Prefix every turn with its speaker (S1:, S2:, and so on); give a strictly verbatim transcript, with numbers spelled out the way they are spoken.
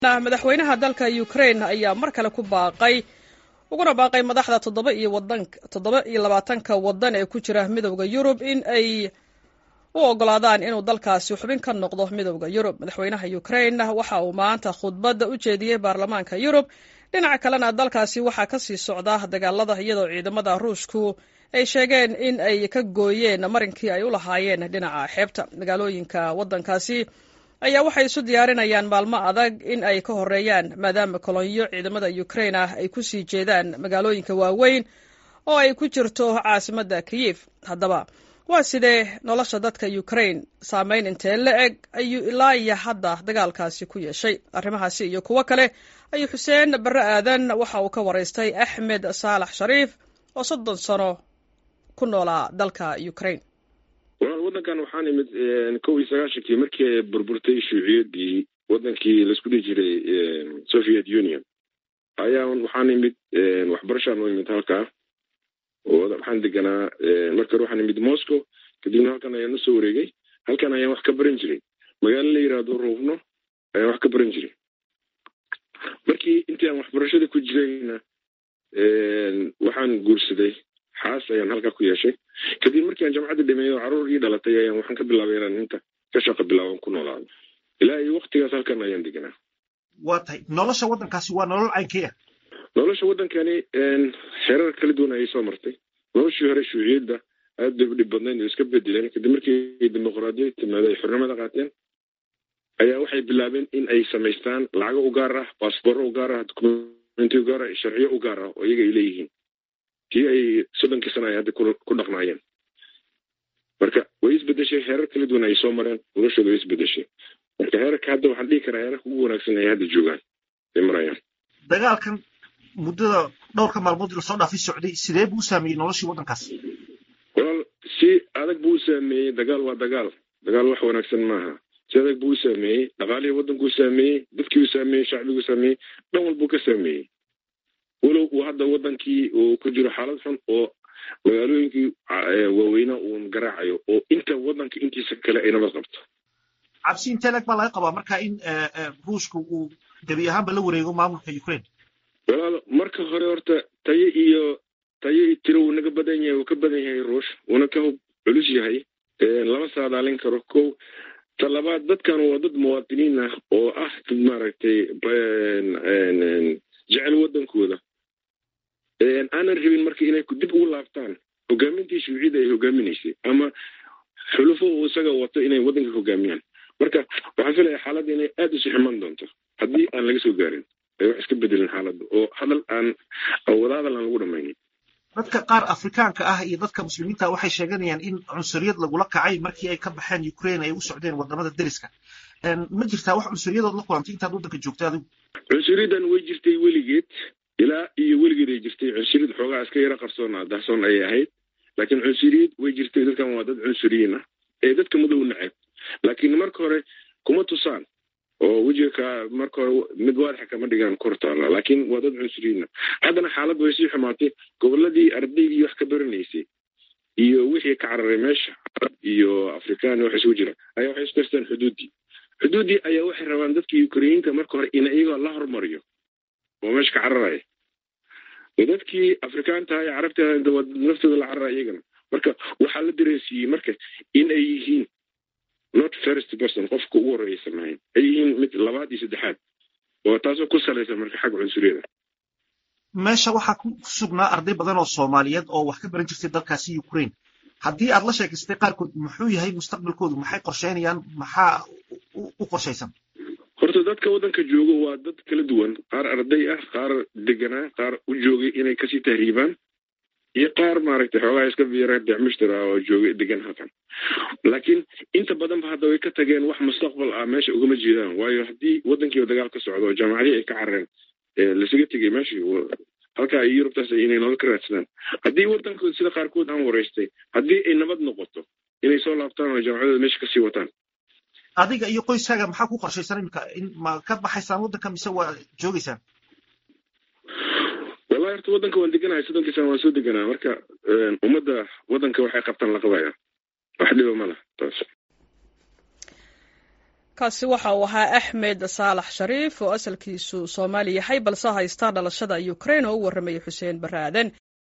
S1: madaxweynaha dalka Ukraine ayaa mar kale ku baaqay uguna baaqay madaxda toddoba iyo wadanka toddoba iyo labaatanka wadan ee ku jira midowga Yurub in ay u ogolaadaan inuu dalkaasi xubin ka noqdo midowga Yurub. Madaxweynaha Ukraine waxa uu maanta khudbad u jeediyay baarlamaanka Yurub. Dhinaca kalena dalkaasi waxa ka sii socda dagaalada iyadoo ciidamada Ruushku ay sheegeen in ay ka gooyeen marinkii ay u lahaayeen dhinaca xeebta. Magaalooyinka wadankaasi ayaa waxay isu diyaarinayaan maalmo adag in ay ka horeeyaan maadaama kolonyo ciidamada Ukraine ah ay ku sii jeedaan magaalooyinka waaweyn oo ay ku jirto caasimadda Kyiv. Haddaba waa sidee nolosha dadka Ukraine saameyn intee la-eg ayuu ilaa iyo hadda dagaalkaasi ku yeeshay? Arrimahaasi iyo kuwo kale ayuu Xuseen Barre Aadan waxa uu ka waraystay Axmed Saalax Shariif oo soddon sano ku noolaa dalka Ukraine.
S2: wadankan waxaan imid kow iyo sagaashankii markii ay burburtay shuuciyadii wadankii la isku dhihi jiray Soviet Union ayaa waxaan imid waxbarashaan u imid halkaa oo waxaan deganaa marka waxaan imid Moscow kadibna halkan ayaan usoo wareegay halkan ayaan wax ka baran jiray magaalo la yiraahdo Rovno ayaan wax ka baran jiray markii intii aan waxbarashada ku jirayna waxaan guursaday xaas ayaan halka ku yeeshay kadib markii aan jamcadda dhameeyo caruur ii dhalatay ayaan waxaan ka bilaabay inaan inta ka shaqo bilaaban ku noolaado ilaa iyo waqtigaas halkan ayaan deganaa.
S3: waa tahay nolosha waddankaasi waa nolol caynkee ah?
S2: nolosha waddankani xeerar kala duwan ayay soo martay. noloshii hore shuuciyadda aad bay u dhib badnayd oo iska bedeleen kadib markii dimuqraadiyad timaada ay xornimada qaateen ayaa waxay bilaabeen in ay samaystaan lacago u gaar ah baasboorro u gaar ah dokumentiyo u gaar ah sharciyo u gaar ah oo iyaga ay leeyihiin kii ay soddonkii sana ay hadda ku dhaqnaayeen. marka way isbedeshay heerar kala duwan ay soo mareen noloshooda way isbedeshay marka heerarka hadda waxaan dhihi karaa heerarka ugu wanaagsan ay hadda joogaan ay marayaan.
S3: dagaalkan muddada dhowrka maalmood la soo dhaafay socday sidee buu saameeyey noloshii waddankaas?
S2: walaal si adag buu saameeyey. dagaal waa dagaal dagaal wax wanaagsan maaha. si adag buu saameeyey dhaqaalihii waddankuu saameeyey dadkii uu saameeyey shacbiguu saameeyey dhan walbuu ka saameeyey walow uu hadda wadankii uu ku jiro xaalad xun oo magaalooyinkii waaweyna uun garaacayo oo inta wadanka intiisa kale ay nabad qabto.
S3: cabsi intee leg baa laga qabaa marka in ruushku uu gebi ahaanba la wareego maamulka Ukraine?
S2: walaal marka hore horta tayo iyo tayo tiro uu naga badan yahay uu ka badan yahay ruush uuna ka culus yahay lama saadaalin karo. kow talabaad dadkan waa dad muwaadiniin ah oo ah maaragtay jecel wadankooda aanan rabin marka inay dib ugu laabtaan hogaamintii shuuciyadda ay hogaaminaysay ama xulufo uu isaga wato inay wadanka hogaamiyaan. marka waxaan filayaa xaaladda inay aad u siximan doonto haddii aan laga soo gaarin ay wax iska bedelin xaaladda oo hadal aan wadaadal aan lagu dhamaynin.
S3: dadka qaar afrikaanka ah iyo dadka muslimiinta waxay sheeganayaan in cunsuriyad lagula kacay markii ay ka baxeen Ukraine ay u socdeen wadamada deriska. ma jirtaa wax cunsuriyadood la kulantay intaad waddanka joogtay adigu?
S2: cunsuriyadan way jirtay weligeed ilaa iyo weligeed ay jirtay. cunsuriyad xoogaa iska yara qarsoon ah dahsoon ayay ahayd laakiin cunsuriyad way jirtay. dadkan waa dad cunsuriyiin ah ee dadka madow nacab laakiin marka hore kuma tusaan oo wejiga marka hore mid waadaxa kama dhigaan kortaala laakiin waa dad cunsuriyiin ah. haddana xaaladdu way sii xumaatay. gobolladii ardaydii wax ka baranaysay iyo wixii ka cararay meesha iyo afrikaan wax isugu jira ayaa waxay isku haystaan xuduuddii xuduuddii ayaa waxay rabaan dadkii Ukrainiinta marka hore in iyagoo la hormariyo oo meesha ka cararaya dadkii afrikaanta iyo carabta naftooda la cararaya iyagana. marka waxaa la dareensiiyey marka in ay yihiin not first person qofka ugu horreeya sameeyeen ay yihiin mid labaad iyo saddexaad oo taasoo ku salaysan marka xagga cunsuriyada.
S3: meesha waxaa ku sugnaa arday badan oo Soomaaliyeed oo wax ka baran jirtay dalkaasi Ukraine. haddii aad la sheekaystay qaarkood muxuu yahay mustaqbalkoodu maxay qorsheynayaan maxaa u qorshaysan?
S2: horta dadka waddanka jooga waa dad kala duwan. qaar arday ah qaar deganaa qaar u joogay inay kasii tahriibaan iyo qaar maaragtay xoogaa iska biira dacmushtar ah oo joogay degan halkan. laakiin inta badanba hadda way ka tageen wax mustaqbal ah meesha ugama jeedaan waayo haddii waddankii dagaal ka socdo oo jaamacadii ay ka carareen lasaga tegay meeshii halkaa iyo Yurubtaas inay nolol ka raadsadaan. haddii waddankooda sida qaarkood aan waraystay haddii ay nabad noqoto inay soo laabtaan oo jaamacadooda meesha kasii wataan.
S3: adiga iyo qoyskaaga maxaa ku qorshaysan imika in ma ka baxaysaan waddanka mise waa joogaysaan?
S2: wallahi horta waddanka waan deganahay soddonkii sana waan soo deganaa marka ummadda waddanka waxay qabtaan la qabaya wax dhiba ma laha taas.
S1: kaasi waxa uu ahaa axmed saalax shariif oo asalkiisu soomaali yahay balse haysta dhalashada ukraine oo u warramayay xuseen barre aadan